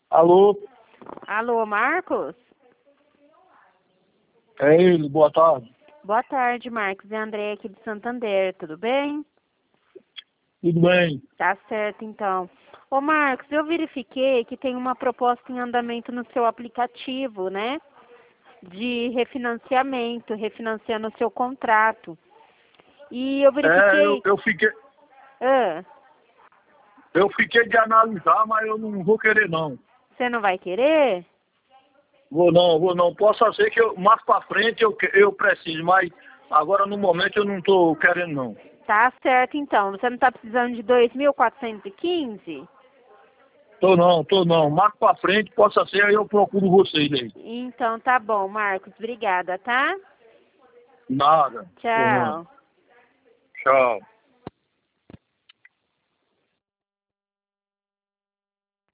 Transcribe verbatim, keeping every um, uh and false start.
Alô? Alô, Marcos? É ele, boa tarde. Boa tarde, Marcos. É André aqui de Santander, tudo bem? Tudo bem? Tá certo, então. Ô, Marcos, eu verifiquei que tem uma proposta em andamento no seu aplicativo, né? De refinanciamento, refinanciando o seu contrato. E eu É, eu, verifiquei... eu fiquei. Ah, Eu fiquei de analisar, mas eu não vou querer não. você não vai querer? Vou não, vou não. Possa ser que eu, mais pra frente eu, que- eu precise, mas agora no momento eu não tô querendo não. Tá certo, então. Você não tá precisando de dois mil quatrocentos e quinze? Tô não, tô não. Mais pra frente, possa ser, aí eu procuro vocês aí. Então tá bom, Marcos. Obrigada, tá? Nada. Por nada. Tchau. Tchau.